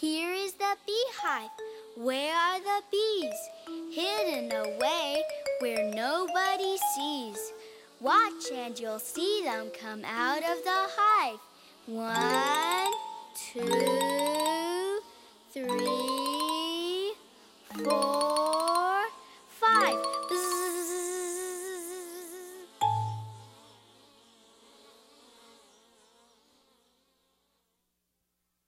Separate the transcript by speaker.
Speaker 1: Here is the beehive. Where are the bees? Hidden away where nobody sees. Watch and you'll see them come out of the hive. 1, 2,